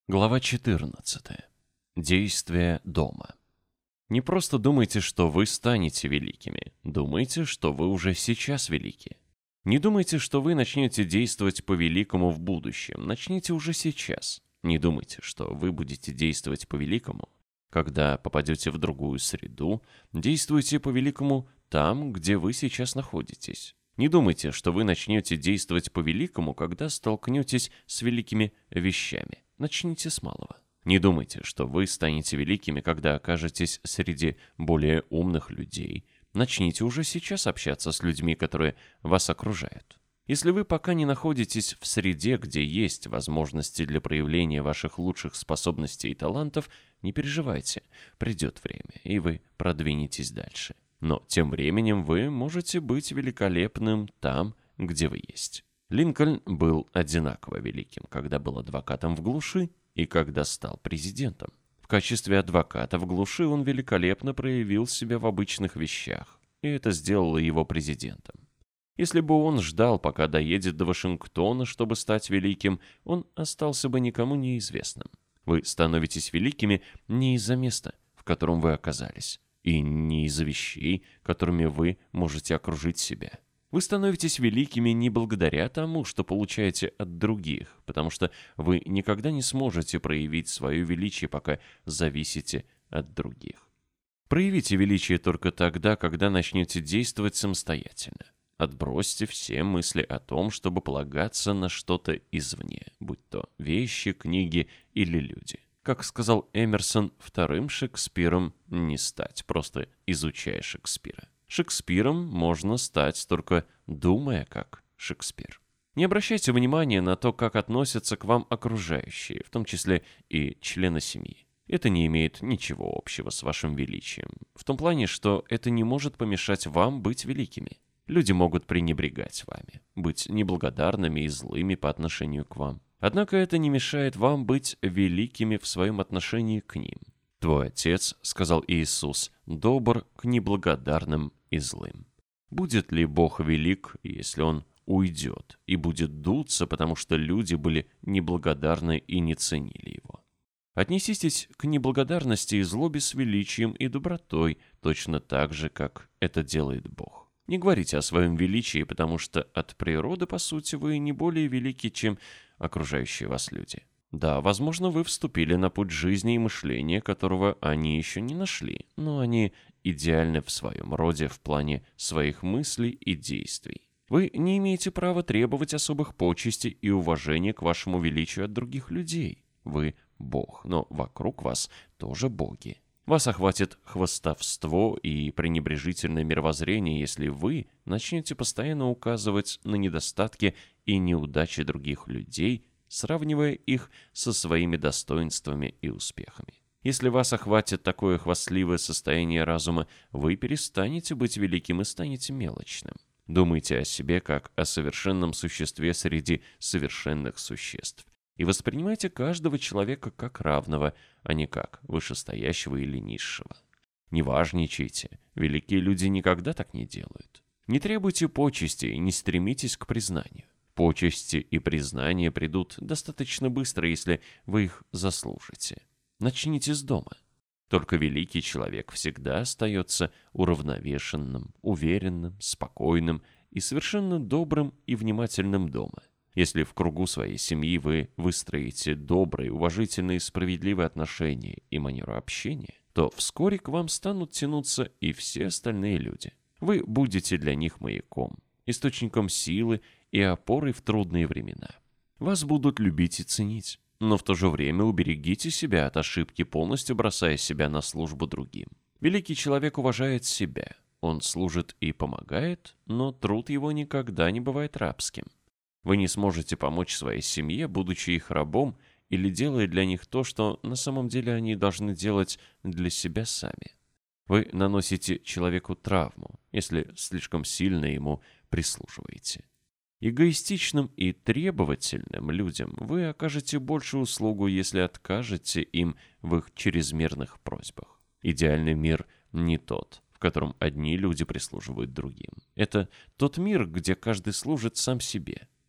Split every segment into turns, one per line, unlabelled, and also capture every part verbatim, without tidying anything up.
Глава четырнадцатая. Действие дома. Не просто думайте, что вы станете великими. Думайте, что вы уже сейчас велики. Не думайте, что вы начнете действовать по-великому в будущем. Начните уже сейчас. Не думайте, что вы будете действовать по-великому, когда попадете в другую среду. Действуйте по-великому там, где вы сейчас находитесь. Не думайте, что вы начнете действовать по-великому, когда столкнетесь с великими вещами. Начните с малого. Не думайте, что вы станете великими, когда окажетесь среди более умных людей. Начните уже сейчас общаться с людьми, которые вас окружают. Если вы пока не находитесь в среде, где есть возможности для проявления ваших лучших способностей и талантов, не переживайте, придет время, и вы продвинетесь дальше. Но тем временем вы можете быть великолепным там, где вы есть. Линкольн был одинаково великим, когда был адвокатом в глуши и когда стал президентом. В качестве адвоката в глуши он великолепно проявил себя в обычных вещах, и это сделало его президентом. Если бы он ждал, пока доедет до Вашингтона, чтобы стать великим, он остался бы никому неизвестным. Вы становитесь великими не из-за места, в котором вы оказались, и не из-за вещей, которыми вы можете окружить себя. Вы становитесь великими не благодаря тому, что получаете от других, потому что вы никогда не сможете проявить свое величие, пока зависите от других. Проявите величие только тогда, когда начнете действовать самостоятельно. Отбросьте все мысли о том, чтобы полагаться на что-то извне, будь то вещи, книги или люди. Как сказал Эмерсон, вторым Шекспиром не стать, просто изучая Шекспира. Шекспиром можно стать, только думая как Шекспир. Не обращайте внимания на то, как относятся к вам окружающие, в том числе и члены семьи. Это не имеет ничего общего с вашим величием, в том плане, что это не может помешать вам быть великими. Люди могут пренебрегать вами, быть неблагодарными и злыми по отношению к вам. Однако это не мешает вам быть великими в своем отношении к ним. «Твой Отец, — сказал Иисус, — добр к неблагодарным и злым». Будет ли Бог велик, если Он уйдет и будет дуться, потому что люди были неблагодарны и не ценили Его? Отнеситесь к неблагодарности и злобе с величием и добротой, точно так же, как это делает Бог. Не говорите о своем величии, потому что от природы, по сути, вы не более велики, чем окружающие вас люди. Да, возможно, вы вступили на путь жизни и мышления, которого они еще не нашли, но они идеальны в своем роде в плане своих мыслей и действий. Вы не имеете права требовать особых почестей и уважения к вашему величию от других людей. Вы Бог, но вокруг вас тоже боги. Вас охватит хвастовство и пренебрежительное мировоззрение, если вы начнете постоянно указывать на недостатки и неудачи других людей, сравнивая их со своими достоинствами и успехами. Если вас охватит такое хвастливое состояние разума, вы перестанете быть великим и станете мелочным. Думайте о себе как о совершенном существе среди совершенных существ. И воспринимайте каждого человека как равного, а не как вышестоящего или низшего. Не важничайте, великие люди никогда так не делают. Не требуйте почести и не стремитесь к признанию. Почести и признание придут достаточно быстро, если вы их заслужите. Начните с дома. Только великий человек всегда остается уравновешенным, уверенным, спокойным и совершенно добрым и внимательным дома. Если в кругу своей семьи вы выстроите добрые, уважительные, справедливые отношения и манеру общения, то вскоре к вам станут тянуться и все остальные люди. Вы будете для них маяком, источником силы и опорой в трудные времена. Вас будут любить и ценить, но в то же время уберегите себя от ошибки, полностью бросая себя на службу другим. Великий человек уважает себя, он служит и помогает, но труд его никогда не бывает рабским. Вы не сможете помочь своей семье, будучи их рабом, или делая для них то, что на самом деле они должны делать для себя сами. Вы наносите человеку травму, если слишком сильно ему прислуживаете. Эгоистичным и требовательным людям вы окажете большую услугу, если откажете им в их чрезмерных просьбах. Идеальный мир не тот, в котором одни люди прислуживают другим. Это тот мир, где каждый служит сам себе.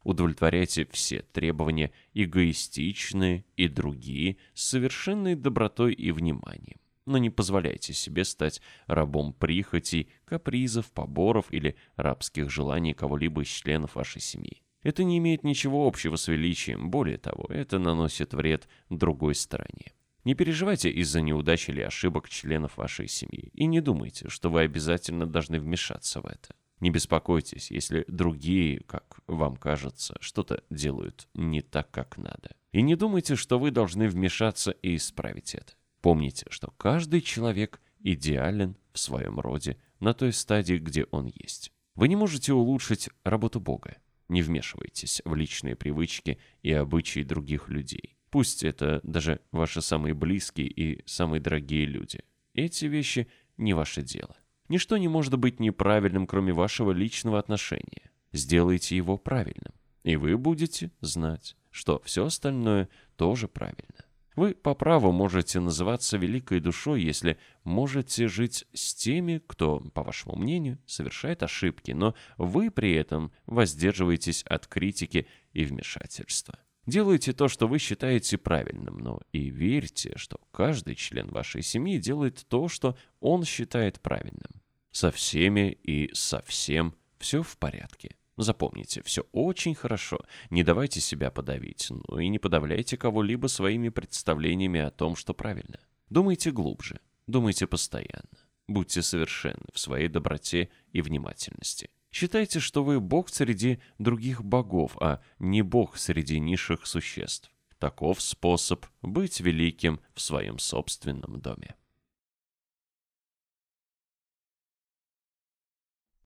Удовлетворяйте все требования, эгоистичные и другие, с совершенной добротой и вниманием. Но не позволяйте себе стать рабом прихотей, капризов, поборов или рабских желаний кого-либо из членов вашей семьи. Это не имеет ничего общего с величием, более того, это наносит вред другой стороне. Не переживайте из-за неудач или ошибок членов вашей семьи и не думайте, что вы обязательно должны вмешаться в это. Не беспокойтесь, если другие, как вам кажется, что-то делают не так, как надо. И не думайте, что вы должны вмешаться и исправить это. Помните, что каждый человек идеален в своем роде на той стадии, где он есть. Вы не можете улучшить работу Бога. Не вмешивайтесь в личные привычки и обычаи других людей. Пусть это даже ваши самые близкие и самые дорогие люди. Эти вещи не ваше дело. Ничто не может быть неправильным, кроме вашего личного отношения. Сделайте его правильным, и вы будете знать, что все остальное тоже правильно. Вы по праву можете называться великой душой, если можете жить с теми, кто, по вашему мнению, совершает ошибки, но вы при этом воздерживаетесь от критики и вмешательства. Делайте то, что вы считаете правильным, но и верьте, что каждый член вашей семьи делает то, что он считает правильным. Со всеми и со всем все в порядке. Запомните, все очень хорошо. Не давайте себя подавить, но и не подавляйте кого-либо своими представлениями о том, что правильно. Думайте глубже, думайте постоянно. Будьте совершенны в своей доброте и внимательности. Считайте, что вы Бог среди других богов, а не Бог среди низших существ. Таков способ быть великим в своем собственном доме.